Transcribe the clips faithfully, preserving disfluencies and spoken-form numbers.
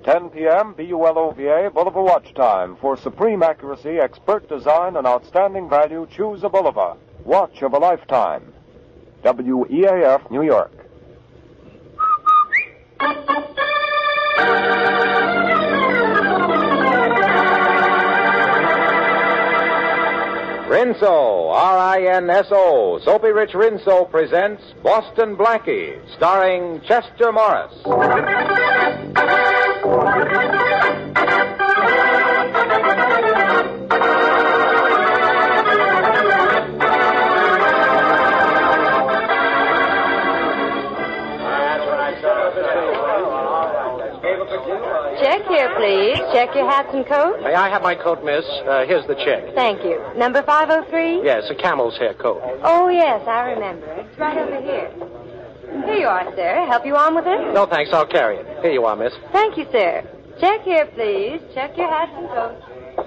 ten p.m. B U L O V A, Bulova watch time. For supreme accuracy, expert design, and outstanding value, choose a Bulova. Watch of a lifetime. W E A F, New York. Rinso, R I N S O, Soapy Rich Rinso presents Boston Blackie, starring Chester Morris. Check here, please. Check your hats and coats. May I have my coat, miss? Uh, here's the check. Thank you. Number five oh three? Yes, a camel's hair coat. Oh, yes, I remember. It's right over here. Here you are, sir. Help you on with it? No, thanks. I'll carry it. Here you are, miss. Thank you, sir. Check here, please. Check your hats and coats.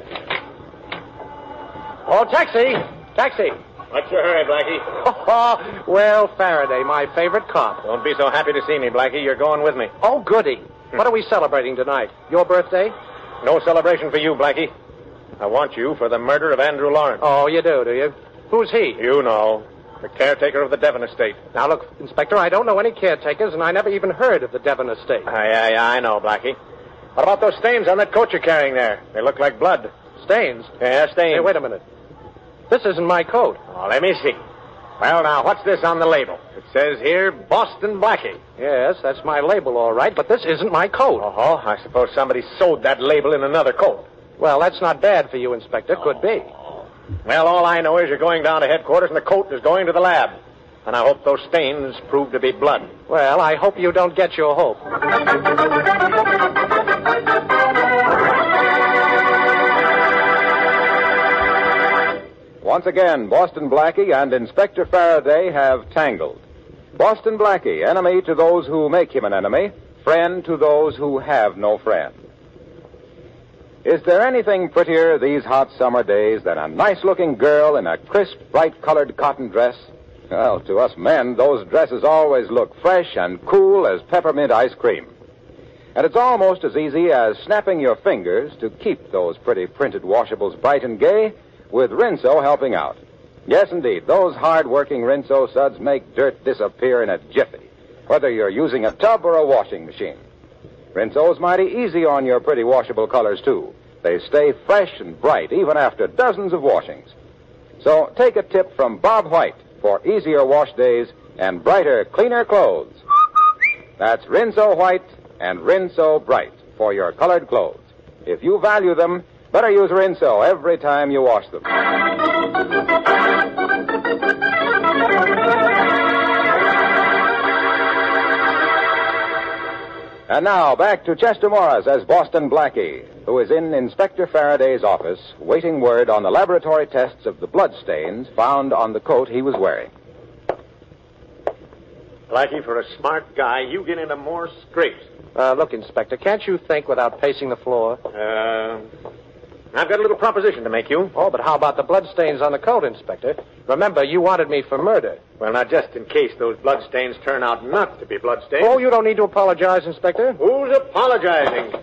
Oh, taxi! Taxi! What's your hurry, Blackie? Oh, well, Faraday, my favorite cop. Don't be so happy to see me, Blackie. You're going with me. Oh, goody. What are we celebrating tonight? Your birthday? No celebration for you, Blackie. I want you for the murder of Andrew Lawrence. Oh, you do, do you? Who's he? You know. The caretaker of the Devon estate. Now, look, Inspector, I don't know any caretakers, and I never even heard of the Devon estate. I, I, I know, Blackie. What about those stains on that coat you're carrying there? They look like blood. Stains? Yeah, stains. Hey, wait a minute. This isn't my coat. Oh, let me see. Well, now, what's this on the label? It says here, Boston Blackie. Yes, that's my label, all right, but this isn't my coat. Oh, I suppose somebody sewed that label in another coat. Well, that's not bad for you, Inspector. Could oh. be. Well, all I know is you're going down to headquarters and the coat is going to the lab. And I hope those stains prove to be blood. Well, I hope you don't get your hope. Once again, Boston Blackie and Inspector Faraday have tangled. Boston Blackie, enemy to those who make him an enemy, friend to those who have no friend. Is there anything prettier these hot summer days than a nice-looking girl in a crisp, bright-colored cotton dress? Well, to us men, those dresses always look fresh and cool as peppermint ice cream. And it's almost as easy as snapping your fingers to keep those pretty printed washables bright and gay, with Rinso helping out. Yes, indeed, those hard-working Rinso suds make dirt disappear in a jiffy, whether you're using a tub or a washing machine. Rinso's mighty easy on your pretty washable colors, too. They stay fresh and bright even after dozens of washings. So take a tip from Bob White for easier wash days and brighter, cleaner clothes. That's Rinso White and Rinso Bright for your colored clothes. If you value them, better use Rinso every time you wash them. And now, back to Chester Morris as Boston Blackie, who is in Inspector Faraday's office, waiting word on the laboratory tests of the bloodstains found on the coat he was wearing. Blackie, for a smart guy, you get into more scrapes. Uh, look, Inspector, can't you think without pacing the floor? Uh... I've got a little proposition to make you. Oh, but how about the bloodstains on the coat, Inspector? Remember, you wanted me for murder. Well, now, just in case those bloodstains turn out not to be bloodstains. Oh, you don't need to apologize, Inspector. Who's apologizing?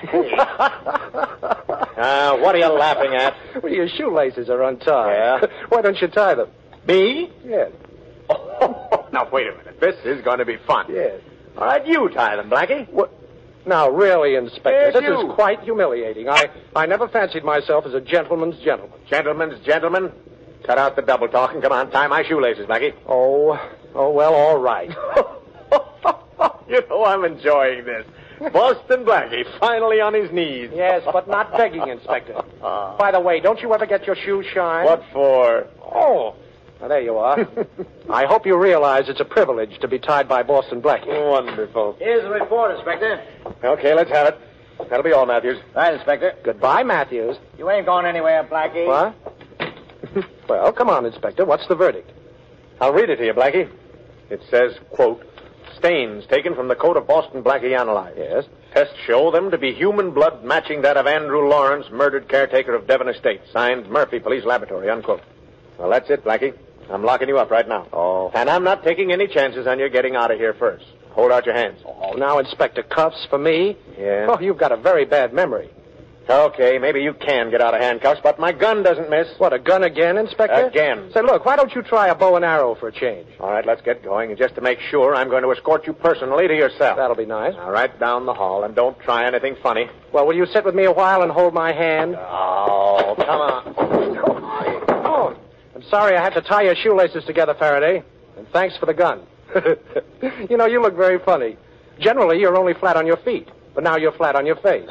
uh, what are you laughing at? Well, your shoelaces are untied. Yeah? Why don't you tie them? Me? Yes. Oh, now, wait a minute. This is going to be fun. Yes. All right, you tie them, Blackie. What? Now, really, Inspector, yes, this you. is quite humiliating. I, I never fancied myself as a gentleman's gentleman. Gentleman's gentleman? Cut out the double talk and come on, tie my shoelaces, Blackie. Oh, oh, well, all right. You know, I'm enjoying this. Boston Blackie, finally on his knees. Yes, but not begging, Inspector. By the way, don't you ever get your shoes shined? What for? Oh, well, there you are. I hope you realize it's a privilege to be tied by Boston Blackie. Wonderful. Here's the report, Inspector. Okay, let's have it. That'll be all, Matthews. Right, Inspector. Goodbye, Matthews. You ain't going anywhere, Blackie. What? Well, come on, Inspector. What's the verdict? I'll read it to you, Blackie. It says, quote, stains taken from the coat of Boston Blackie analyzed. Yes? Tests show them to be human blood matching that of Andrew Lawrence, murdered caretaker of Devon Estate. Signed, Murphy Police Laboratory, unquote. Well, that's it, Blackie. I'm locking you up right now. Oh. And I'm not taking any chances on your getting out of here first. Hold out your hands. Oh, now, Inspector, cuffs for me? Yeah. Oh, you've got a very bad memory. Okay, maybe you can get out of handcuffs, but my gun doesn't miss. What, a gun again, Inspector? Again. Say, look, why don't you try a bow and arrow for a change? All right, let's get going. And just to make sure, I'm going to escort you personally to your cell. That'll be nice. All right, down the hall, and don't try anything funny. Well, will you sit with me a while and hold my hand? Oh, come on. Oh, I'm sorry I had to tie your shoelaces together, Faraday. And thanks for the gun. You know, you look very funny. Generally, you're only flat on your feet. But now you're flat on your face.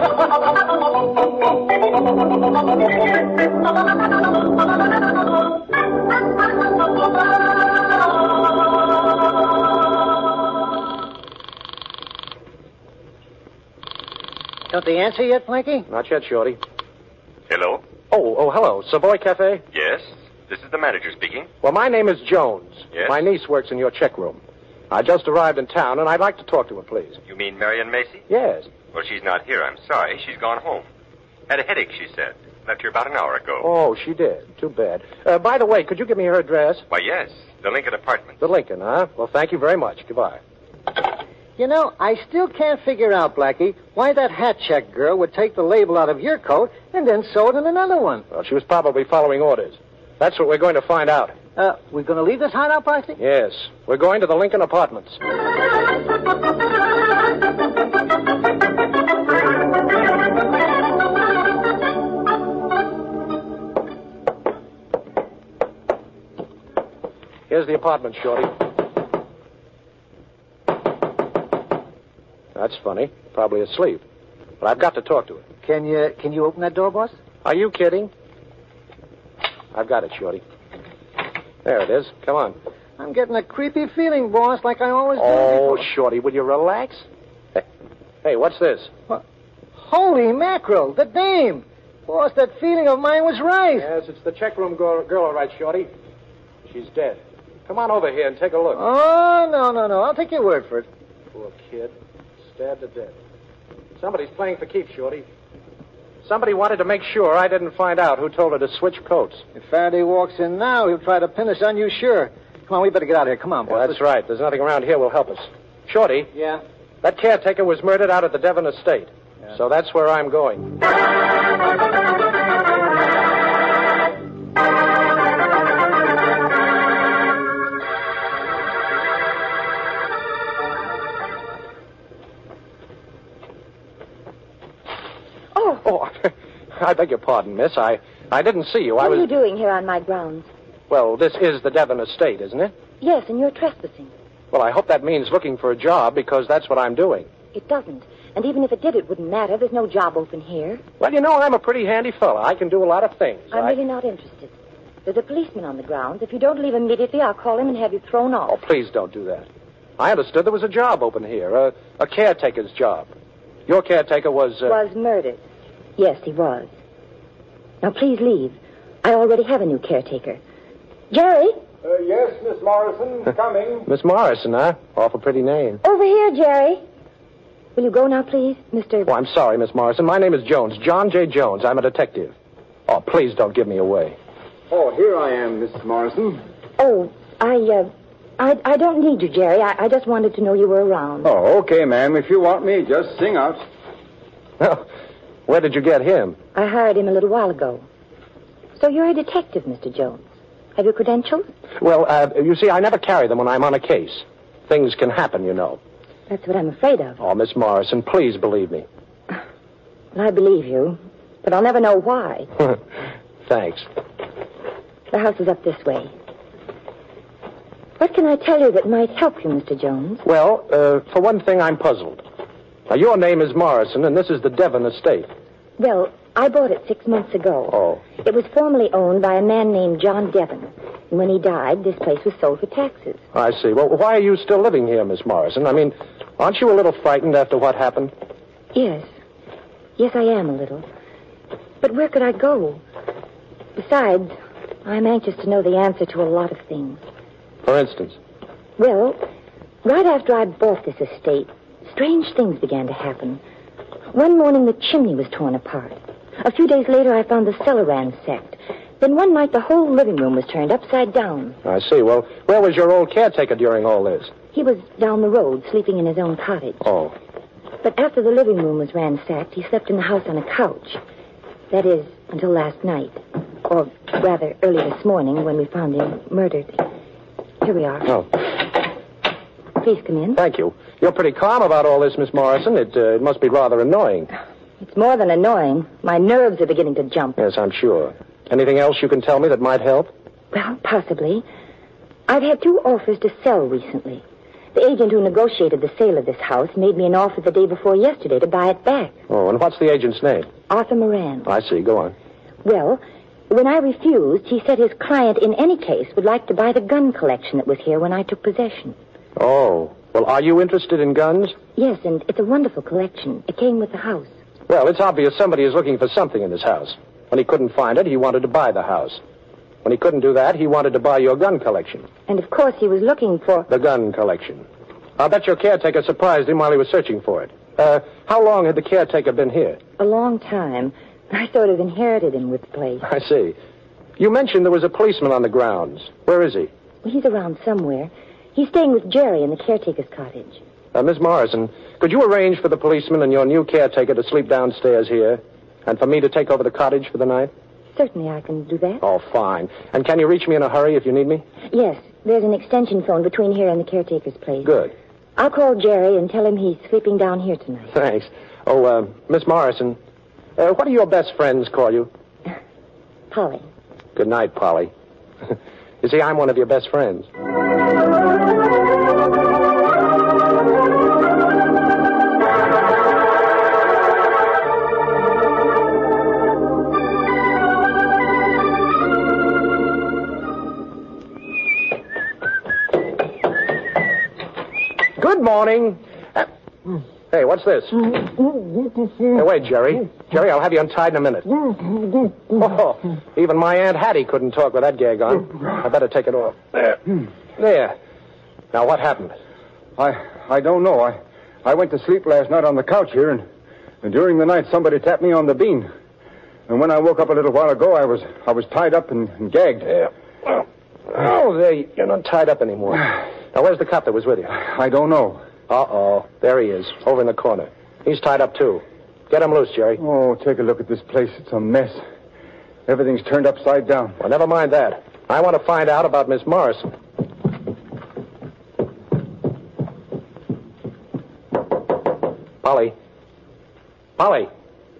Don't they answer yet, Blackie? Not yet, Shorty. Hello? Oh, oh, hello. Savoy Cafe? Yes, this is the manager speaking. Well, my name is Jones. Yes? My niece works in your check room. I just arrived in town, and I'd like to talk to her, please. You mean Marion Macy? Yes. Well, she's not here. I'm sorry. She's gone home. Had a headache, she said. Left here about an hour ago. Oh, she did. Too bad. Uh, by the way, could you give me her address? Why, yes. The Lincoln Apartments. The Lincoln, huh? Well, thank you very much. Goodbye. You know, I still can't figure out, Blackie, why that hat check girl would take the label out of your coat and then sew it in another one. Well, she was probably following orders. That's what we're going to find out. Uh, we're going to leave this hideout, Blackie? Yes. We're going to the Lincoln Apartments. Here's the apartment, Shorty. That's funny. Probably asleep. But I've got to talk to her. Can you can you open that door, boss? Are you kidding? I've got it, Shorty. There it is. Come on. I'm getting a creepy feeling, boss, like I always do. Oh, before. Shorty, will you relax? Hey, hey, what's this? What? Holy mackerel, the dame. Boss, that feeling of mine was right. Yes, it's the check room girl, girl all right, Shorty. She's dead. Come on over here and take a look. Oh, no, no, no. I'll take your word for it. Poor kid. Stabbed to death. Somebody's playing for keeps, Shorty. Somebody wanted to make sure I didn't find out who told her to switch coats. If Faraday walks in now, he'll try to pin us on you, sure. Come on, we better get out of here. Come on, boss. Yeah, that's right. There's nothing around here will help us. Shorty. Yeah? That caretaker was murdered out at the Devon estate. Yeah. So that's where I'm going. Oh. Oh, I beg your pardon, miss. I, I didn't see you. What I was... are you doing here on my grounds? Well, this is the Devon estate, isn't it? Yes, and you're trespassing. Well, I hope that means looking for a job, because that's what I'm doing. It doesn't. And even if it did, it wouldn't matter. There's no job open here. Well, you know, I'm a pretty handy fella. I can do a lot of things. I'm I... really not interested. There's a policeman on the grounds. If you don't leave immediately, I'll call him and have you thrown off. Oh, please don't do that. I understood there was a job open here, a, a caretaker's job. Your caretaker was... Uh... Was murdered. Yes, he was. Now, please leave. I already have a new caretaker. Jerry? Uh, yes, Miss Morrison, coming. Miss Morrison, huh? Awful pretty name. Over here, Jerry. Will you go now, please, Mister... Oh, I'm sorry, Miss Morrison. My name is Jones, John J. Jones. I'm a detective. Oh, please don't give me away. Oh, here I am, Miss Morrison. Oh, I, uh... I, I don't need you, Jerry. I, I just wanted to know you were around. Oh, okay, ma'am. If you want me, just sing out. Well, where did you get him? I hired him a little while ago. So you're a detective, Mister Jones. Have you credentials? Well, uh, you see, I never carry them when I'm on a case. Things can happen, you know. That's what I'm afraid of. Oh, Miss Morrison, please believe me. Well, I believe you, but I'll never know why. Thanks. The house is up this way. What can I tell you that might help you, Mister Jones? Well, uh, for one thing, I'm puzzled. Now, your name is Morrison, and this is the Devon estate. Well, I bought it six months ago. Oh. It was formerly owned by a man named John Devon. And when he died, this place was sold for taxes. I see. Well, why are you still living here, Miss Morrison? I mean, aren't you a little frightened after what happened? Yes. Yes, I am a little. But where could I go? Besides, I'm anxious to know the answer to a lot of things. For instance? Well, right after I bought this estate, strange things began to happen. One morning, the chimney was torn apart. A few days later, I found the cellar ransacked. Then one night, the whole living room was turned upside down. I see. Well, where was your old caretaker during all this? He was down the road, sleeping in his own cottage. Oh. But after the living room was ransacked, he slept in the house on a couch. That is, until last night. Or rather, early this morning when we found him murdered. Here we are. Oh. Please come in. Thank you. You're pretty calm about all this, Miss Morrison. It, uh, it must be rather annoying. It's more than annoying. My nerves are beginning to jump. Yes, I'm sure. Anything else you can tell me that might help? Well, possibly. I've had two offers to sell recently. The agent who negotiated the sale of this house made me an offer the day before yesterday to buy it back. Oh, and what's the agent's name? Arthur Moran. I see. Go on. Well, when I refused, he said his client in any case would like to buy the gun collection that was here when I took possession. Oh. Well, are you interested in guns? Yes, and it's a wonderful collection. It came with the house. Well, it's obvious somebody is looking for something in this house. When he couldn't find it, he wanted to buy the house. When he couldn't do that, he wanted to buy your gun collection. And, of course, he was looking for... The gun collection. I'll bet your caretaker surprised him while he was searching for it. Uh, how long had the caretaker been here? A long time. I sort of inherited him with the place. I see. You mentioned there was a policeman on the grounds. Where is he? Well, he's around somewhere. He's staying with Jerry in the caretaker's cottage. Uh, Miss Morrison, could you arrange for the policeman and your new caretaker to sleep downstairs here? And for me to take over the cottage for the night? Certainly I can do that. Oh, fine. And can you reach me in a hurry if you need me? Yes. There's an extension phone between here and the caretaker's place. Good. I'll call Jerry and tell him he's sleeping down here tonight. Thanks. Oh, uh, Miss Morrison, uh, what do your best friends call you? Polly. Good night, Polly. You see, I'm one of your best friends. Good morning. Uh, hey, what's this? Hey, wait, Jerry. Jerry, I'll have you untied in a minute. Oh, even my Aunt Hattie couldn't talk with that gag on. I better take it off. There. There. Now, what happened? I I don't know. I I went to sleep last night on the couch here, and, and during the night somebody tapped me on the bean. And when I woke up a little while ago, I was I was tied up and, and gagged. Yeah. Well, oh, there, you're not tied up anymore. Now, where's the cop that was with you? I don't know. Uh-oh. There he is, over in the corner. He's tied up, too. Get him loose, Jerry. Oh, take a look at this place. It's a mess. Everything's turned upside down. Well, never mind that. I want to find out about Miss Morrison. Polly. Polly.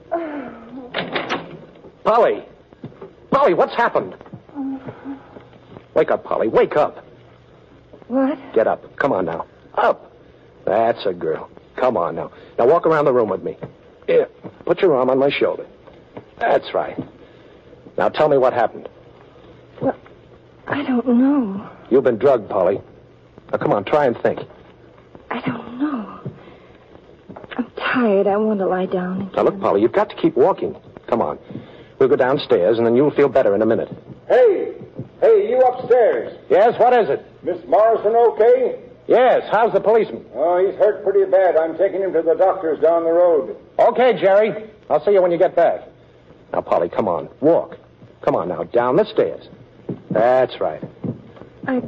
Polly. Polly, what's happened? Wake up, Polly. Wake up. What? Get up. Come on now. Up. That's a girl. Come on now. Now walk around the room with me. Here. Put your arm on my shoulder. That's right. Now tell me what happened. Well, I don't know. You've been drugged, Polly. Now come on, try and think. I don't know. I'm tired. I want to lie down again. Now look, Polly, you've got to keep walking. Come on. We'll go downstairs, and then you'll feel better in a minute. Hey! Hey, you upstairs. Yes, what is it? Miss Morrison okay? Yes, how's the policeman? Oh, he's hurt pretty bad. I'm taking him to the doctor's down the road. Okay, Jerry. I'll see you when you get back. Now, Polly, come on. Walk. Come on now, down the stairs. That's right. I...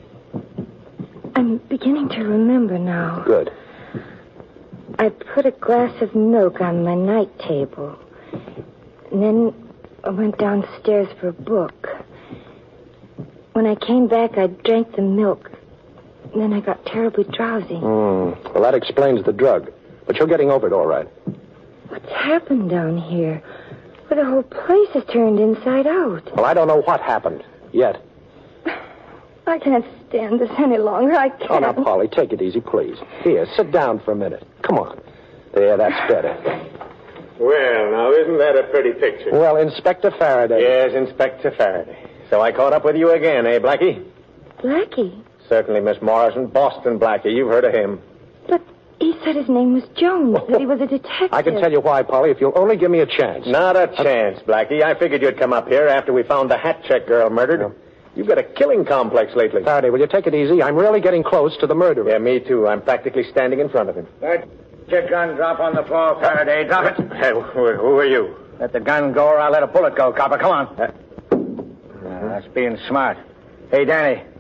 I'm beginning to remember now. Good. I put a glass of milk on my night table. And then I went downstairs for a book. When I came back, I drank the milk. And then I got terribly drowsy. Mm. Well, that explains the drug. But you're getting over it all right. What's happened down here? Well, the whole place is turned inside out. Well, I don't know what happened yet. I can't stand this any longer. I can't. Oh, now, Polly, take it easy, please. Here, sit down for a minute. Come on. There, that's better. Well, now, isn't that a pretty picture? Well, Inspector Faraday. Yes, Inspector Faraday. So I caught up with you again, eh, Blackie? Blackie? Certainly, Miss Morrison. Boston Blackie. You've heard of him. But he said his name was Jones, that he was a detective. I can tell you why, Polly, if you'll only give me a chance. Not a chance, Blackie. I figured you'd come up here after we found the hat check girl murdered. No. You've got a killing complex lately. Faraday, will you take it easy? I'm really getting close to the murderer. Yeah, me too. I'm practically standing in front of him. That check gun drop on the floor, Faraday. Drop it. Hey, who, who are you? Let the gun go or I'll let a bullet go, copper. Come on. Uh, that's being smart. Hey, Danny,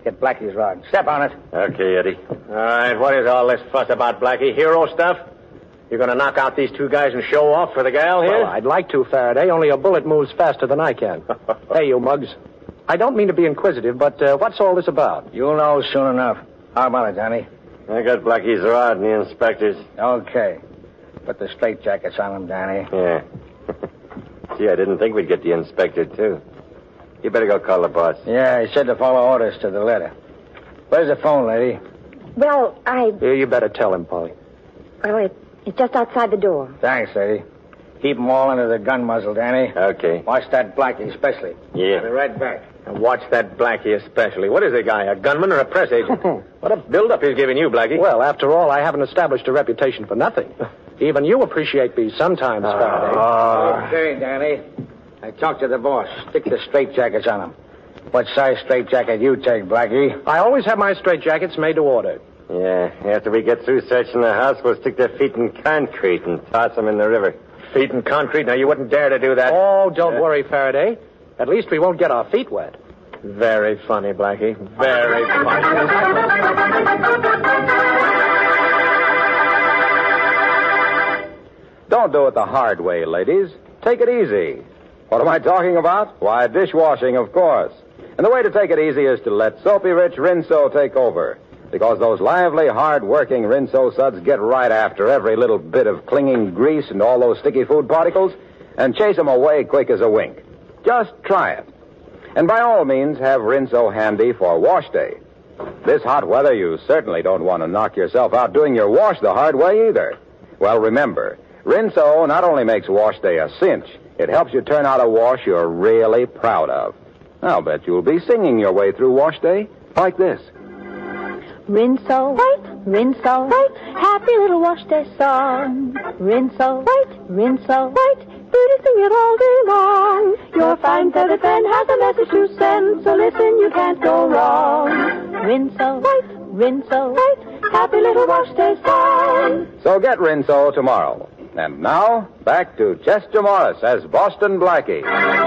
get Blackie's rod. Step on it. Okay, Eddie. All right, what is all this fuss about, Blackie? Hero stuff? You're going to knock out these two guys and show off for the gal here? Well, I'd like to, Faraday, only a bullet moves faster than I can. Hey, you mugs. I don't mean to be inquisitive, but uh, what's all this about? You'll know soon enough. How about it, Johnny? I got Blackie's rod and the inspector's. Okay. Put the straitjackets on him, Danny. Yeah. Gee, I didn't think we'd get the inspector, too. You better go call the boss. Yeah, he said to follow orders to the letter. Where's the phone, lady? Well, I... Yeah, you better tell him, Polly. Well, it, it's just outside the door. Thanks, lady. Keep 'em all under the gun muzzle, Danny. Okay. Watch that Blackie especially. Yeah. I'll be right back. And watch that Blackie especially. What is the guy, a gunman or a press agent? What a build-up he's giving you, Blackie. Well, after all, I haven't established a reputation for nothing. Even you appreciate me sometimes, Faraday. Oh. Okay, Danny. I talked to the boss. Stick the straitjackets on him. What size straitjacket you take, Blackie? I always have my straitjackets made to order. Yeah, after we get through searching the house, we'll stick their feet in concrete and toss them in the river. Feet in concrete? Now, you wouldn't dare to do that. Oh, don't uh, worry, Faraday. At least we won't get our feet wet. Very funny, Blackie. Very funny. Don't do it the hard way, ladies. Take it easy. What am I talking about? Why, dishwashing, of course. And the way to take it easy is to let Soapy Rich Rinso take over. Because those lively, hard-working Rinso suds get right after every little bit of clinging grease and all those sticky food particles and chase them away quick as a wink. Just try it. And by all means, have Rinso handy for wash day. This hot weather, you certainly don't want to knock yourself out doing your wash the hard way either. Well, remember, Rinso not only makes wash day a cinch, it helps you turn out a wash you're really proud of. I'll bet you'll be singing your way through wash day like this. Rinso, right, Rinso, right, happy little wash day song. Rinso, right, Rinso, right, Birdie sing it all day long. Your fine feathered friend has a message to send, so listen, you can't go wrong. Rinso, right, Rinso, right, happy little wash day song. So get Rinso tomorrow. And now, back to Chester Morris as Boston Blackie.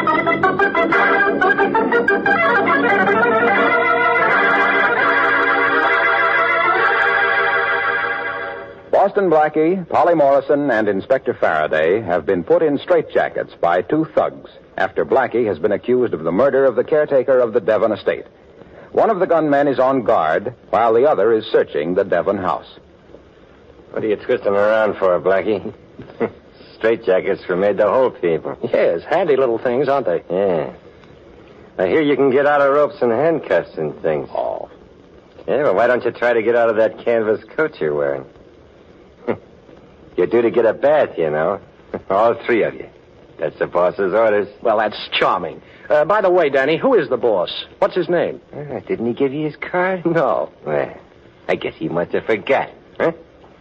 Boston Blackie, Polly Morrison, and Inspector Faraday have been put in straitjackets by two thugs after Blackie has been accused of the murder of the caretaker of the Devon estate. One of the gunmen is on guard, while the other is searching the Devon house. What are you twisting around for, Blackie? Straitjackets were made to hold people. Yes, handy little things, aren't they? Yeah. I hear you can get out of ropes and handcuffs and things. Oh. Yeah, well, why don't you try to get out of that canvas coat you're wearing? You're due to get a bath, you know. All three of you. That's the boss's orders. Well, that's charming. Uh, by the way, Danny, who is the boss? What's his name? Uh, didn't he give you his card? No. Well, I guess he must have forgot. Huh?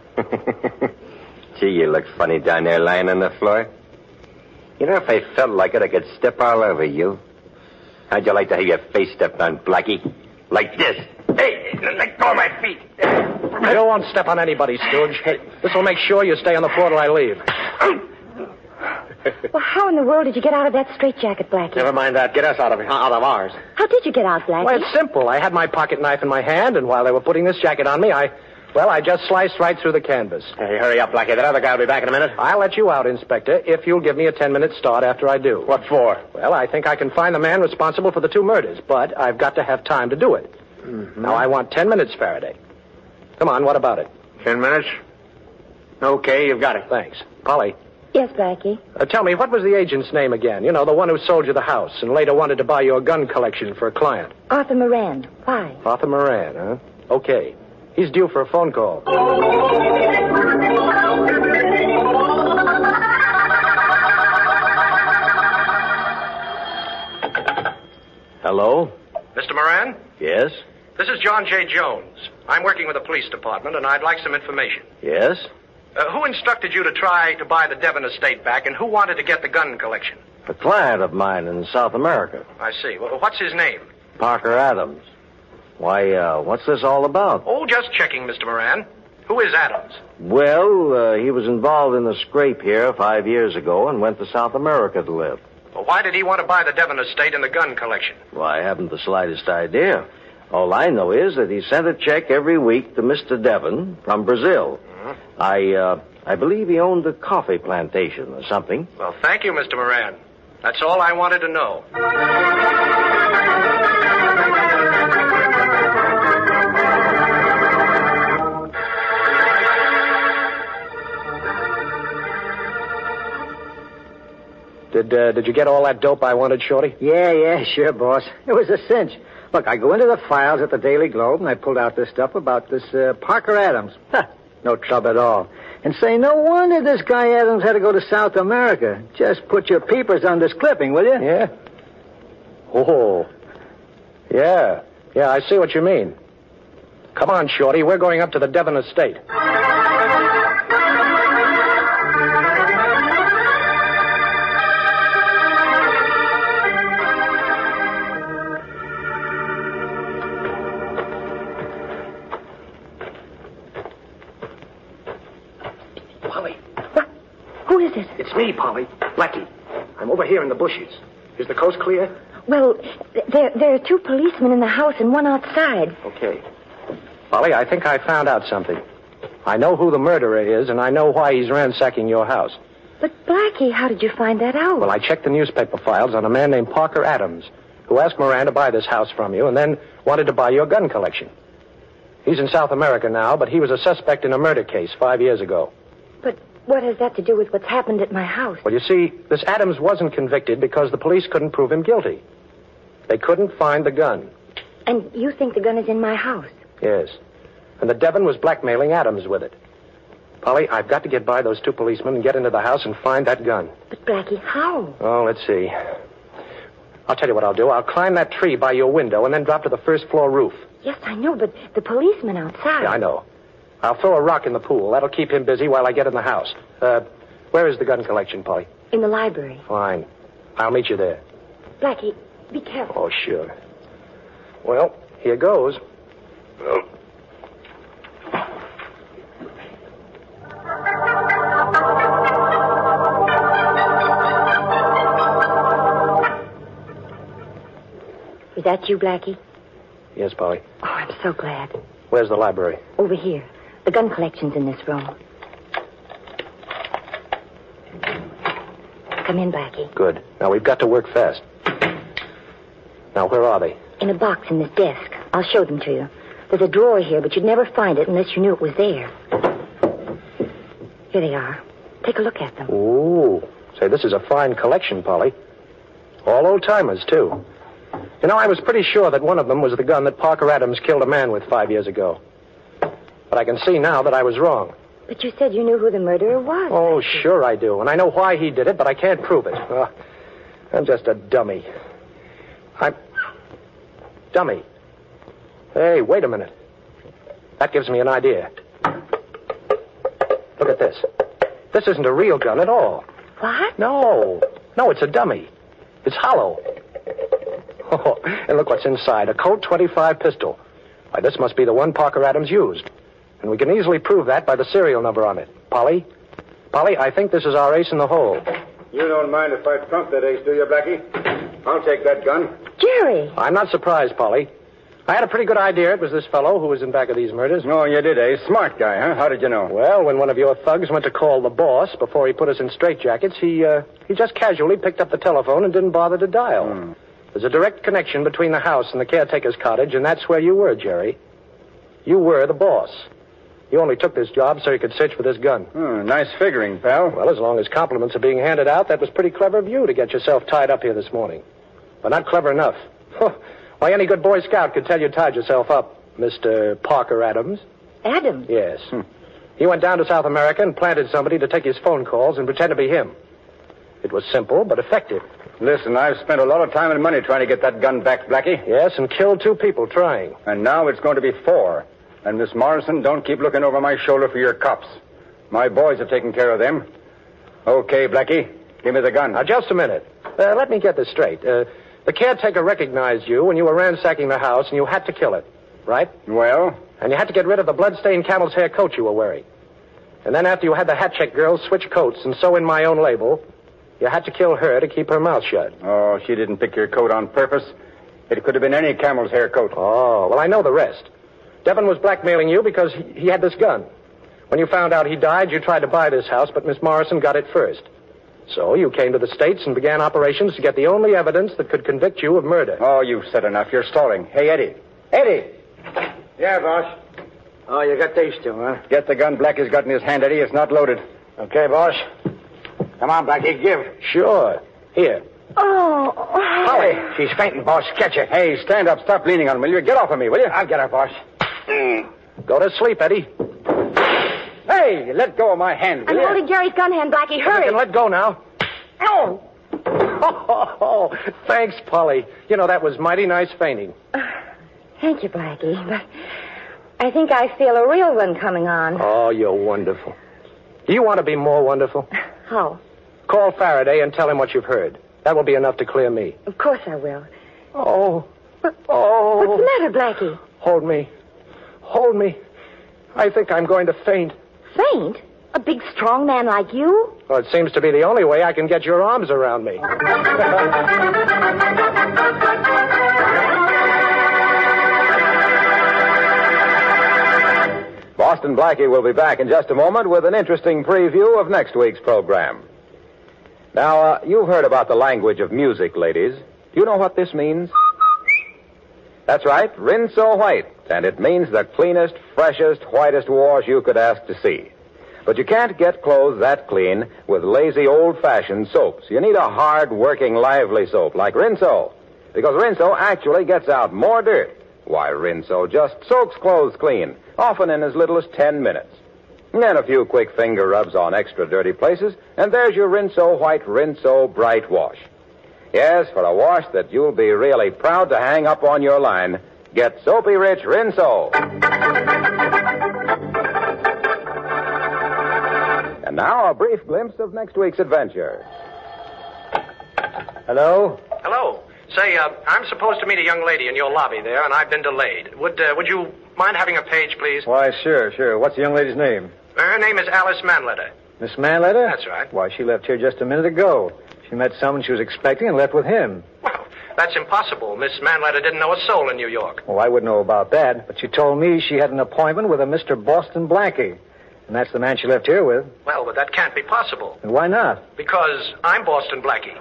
Gee, you look funny down there lying on the floor. You know, if I felt like it, I could step all over you. How'd you like to have your face stepped on, Blackie? Like this. Hey, let go of my feet. You don't want to step on anybody, Stooge. This will make sure you stay on the floor till I leave. Well, how in the world did you get out of that straitjacket, Blackie? Never mind that. Get us out of out of ours. How did you get out, Blackie? Well, it's simple. I had my pocket knife in my hand, and while they were putting this jacket on me, I... Well, I just sliced right through the canvas. Hey, hurry up, Blackie. That other guy will be back in a minute. I'll let you out, Inspector, if you'll give me a ten-minute start after I do. What for? Well, I think I can find the man responsible for the two murders, but I've got to have time to do it. Mm-hmm. Now, I want ten minutes, Faraday. Come on, what about it? Ten minutes? Okay, you've got it. Thanks. Polly. Yes, Blackie? Uh, tell me, what was the agent's name again? You know, the one who sold you the house and later wanted to buy your gun collection for a client. Arthur Moran. Why? Arthur Moran, huh? Okay. He's due for a phone call. Hello? Mister Moran? Yes? This is John J. Jones. I'm working with the police department, and I'd like some information. Yes? Uh, who instructed you to try to buy the Devon estate back, and who wanted to get the gun collection? A client of mine in South America. I see. Well, what's his name? Parker Adams. Why, uh, what's this all about? Oh, just checking, Mister Moran. Who is Adams? Well, uh, he was involved in the scrape here five years ago and went to South America to live. Well, why did he want to buy the Devon estate and the gun collection? Well, I haven't the slightest idea. All I know is that he sent a check every week to Mister Devon from Brazil. Mm-hmm. I, uh, I believe he owned a coffee plantation or something. Well, thank you, Mister Moran. That's all I wanted to know. Did uh, did you get all that dope I wanted, Shorty? Yeah, yeah, sure, boss. It was a cinch. Look, I go into the files at the Daily Globe, and I pulled out this stuff about this uh, Parker Adams. Ha, no trouble at all. And say, no wonder this guy Adams had to go to South America. Just put your peepers on this clipping, will you? Yeah. Oh. Yeah. Yeah, I see what you mean. Come on, Shorty. We're going up to the Devon estate. Polly. What? Who is it? It's me, Polly. Blackie. I'm over here in the bushes. Is the coast clear? Well, th- there, there are two policemen in the house and one outside. Okay. Polly, I think I found out something. I know who the murderer is, and I know why he's ransacking your house. But, Blackie, how did you find that out? Well, I checked the newspaper files on a man named Parker Adams, who asked Moran to buy this house from you and then wanted to buy your gun collection. He's in South America now, but he was a suspect in a murder case five years ago. But what has that to do with what's happened at my house? Well, you see, this Adams wasn't convicted because the police couldn't prove him guilty. They couldn't find the gun. And you think the gun is in my house? Yes. And the Devon was blackmailing Adams with it. Polly, I've got to get by those two policemen and get into the house and find that gun. But, Blackie, how? Oh, let's see. I'll tell you what I'll do. I'll climb that tree by your window and then drop to the first floor roof. Yes, I know, but the policeman outside... Yeah, I know. I'll throw a rock in the pool. That'll keep him busy while I get in the house. Uh, where is the gun collection, Polly? In the library. Fine. I'll meet you there. Blackie, be careful. Oh, sure. Well, here goes. Oh. Is that you, Blackie? Yes, Polly. Oh, I'm so glad. Where's the library? Over here. The gun collection's in this room. Come in, Blackie. Good. Now, we've got to work fast. Now, where are they? In a box in this desk. I'll show them to you. There's a drawer here, but you'd never find it unless you knew it was there. Here they are. Take a look at them. Ooh. Say, this is a fine collection, Polly. All old-timers, too. You know, I was pretty sure that one of them was the gun that Parker Adams killed a man with five years ago. But I can see now that I was wrong. But you said you knew who the murderer was. Oh, sure I do. And I know why he did it, but I can't prove it. Uh, I'm just a dummy. I'm... Dummy. Hey, wait a minute. That gives me an idea. Look at this. This isn't a real gun at all. What? No. No, it's a dummy. It's hollow. Oh, and look what's inside. A Colt twenty-five pistol. Why, this must be the one Parker Adams used. And we can easily prove that by the serial number on it. Polly? Polly, I think this is our ace in the hole. You don't mind if I trump that ace, do you, Blackie? I'll take that gun. Jerry! I'm not surprised, Polly. I had a pretty good idea it was this fellow who was in back of these murders. Oh, you did, eh? Smart guy, huh? How did you know? Well, when one of your thugs went to call the boss before he put us in straitjackets, he, uh, he just casually picked up the telephone and didn't bother to dial. Hmm. There's a direct connection between the house and the caretaker's cottage, and that's where you were, Jerry. You were the boss. You only took this job so you could search for this gun. Hmm, nice figuring, pal. Well, as long as compliments are being handed out, that was pretty clever of you to get yourself tied up here this morning. But not clever enough. Why, any good Boy Scout could tell you tied yourself up, Mister Parker Adams. Adams? Yes. Hmm. He went down to South America and planted somebody to take his phone calls and pretend to be him. It was simple, but effective. Listen, I've spent a lot of time and money trying to get that gun back, Blackie. Yes, and killed two people trying. And now it's going to be four. And, Miss Morrison, don't keep looking over my shoulder for your cops. My boys are taking care of them. Okay, Blackie, give me the gun. Now, just a minute. Uh, let me get this straight. Uh, the caretaker recognized you when you were ransacking the house, and you had to kill it, right? Well? And you had to get rid of the blood-stained camel's hair coat you were wearing. And then after you had the hat check girl switch coats and sew in my own label, you had to kill her to keep her mouth shut. Oh, she didn't pick your coat on purpose. It could have been any camel's hair coat. Oh, well, I know the rest. Devin was blackmailing you because he, he had this gun. When you found out he died, you tried to buy this house, but Miss Morrison got it first. So you came to the States and began operations to get the only evidence that could convict you of murder. Oh, you've said enough. You're stalling. Hey, Eddie. Eddie! Yeah, boss. Oh, you got these two, huh? Get the gun Blackie's got in his hand, Eddie. It's not loaded. Okay, boss. Come on, Blackie, give. Sure. Here. Oh. Holly, she's fainting, boss. Catch her. Hey, stand up. Stop leaning on me. Will you? Get off of me, will you? I'll get her, boss. Go to sleep, Eddie. Hey, let go of my hand, will I'm you? holding Jerry's gun hand, Blackie. You Hurry. can let go now. Oh. Oh, thanks, Polly. You know, that was mighty nice fainting. Thank you, Blackie. But I think I feel a real one coming on. Oh, you're wonderful. Do you want to be more wonderful? How? Call Faraday and tell him what you've heard. That will be enough to clear me. Of course I will. Oh. But Oh. what's the matter, Blackie? Hold me. Hold me. I think I'm going to faint. Faint? A big, strong man like you? Well, it seems to be the only way I can get your arms around me. Boston Blackie will be back in just a moment with an interesting preview of next week's program. Now, uh, you've heard about the language of music, ladies. Do you know what this means? That's right, Rinso White. And it means the cleanest, freshest, whitest wash you could ask to see. But you can't get clothes that clean with lazy, old-fashioned soaps. You need a hard-working, lively soap like Rinso. Because Rinso actually gets out more dirt. Why, Rinso just soaks clothes clean, often in as little as ten minutes. And then a few quick finger rubs on extra dirty places, and there's your Rinso White Rinso Bright Wash. Yes, for a wash that you'll be really proud to hang up on your line, get Soapy Rich Rinso. And now a brief glimpse of next week's adventure. Hello? Hello. Say, uh, I'm supposed to meet a young lady in your lobby there, and I've been delayed. Would uh, would you mind having a page, please? Why, sure, sure. What's the young lady's name? Her name is Alice Manletter. Miss Manletter? That's right. Why, she left here just a minute ago. She met someone she was expecting and left with him. Well, that's impossible. Miss Manletter didn't know a soul in New York. Well, I wouldn't know about that, but she told me she had an appointment with a Mister Boston Blackie. And that's the man she left here with. Well, but that can't be possible. And why not? Because I'm Boston Blackie.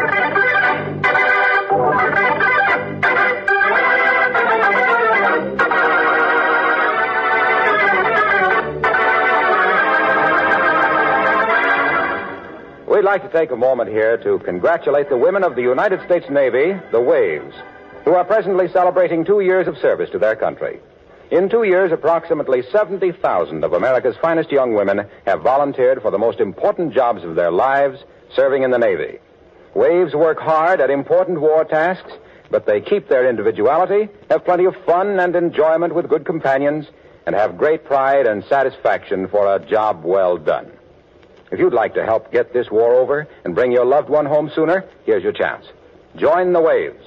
We'd like to take a moment here to congratulate the women of the United States Navy, the Waves, who are presently celebrating two years of service to their country. In two years, approximately seventy thousand of America's finest young women have volunteered for the most important jobs of their lives, serving in the Navy. Waves work hard at important war tasks, but they keep their individuality, have plenty of fun and enjoyment with good companions, and have great pride and satisfaction for a job well done. If you'd like to help get this war over and bring your loved one home sooner, here's your chance. Join the Waves.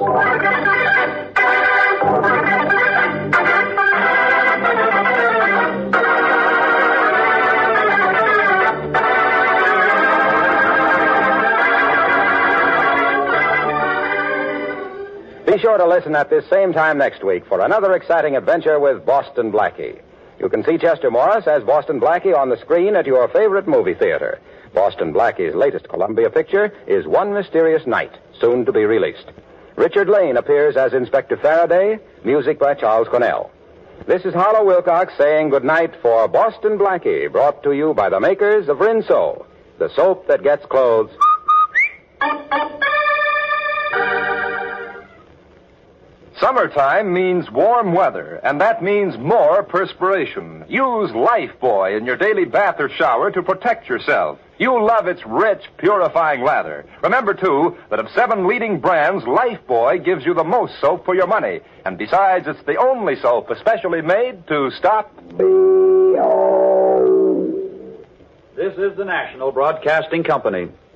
Be sure to listen at this same time next week for another exciting adventure with Boston Blackie. You can see Chester Morris as Boston Blackie on the screen at your favorite movie theater. Boston Blackie's latest Columbia picture is One Mysterious Night, soon to be released. Richard Lane appears as Inspector Faraday, music by Charles Cornell. This is Harlow Wilcox saying goodnight for Boston Blackie, brought to you by the makers of Rinso, the soap that gets clothes. Summertime means warm weather, and that means more perspiration. Use Lifebuoy in your daily bath or shower to protect yourself. You'll love its rich, purifying lather. Remember, too, that of seven leading brands, Lifebuoy gives you the most soap for your money. And besides, it's the only soap especially made to stop B O. This is the National Broadcasting Company.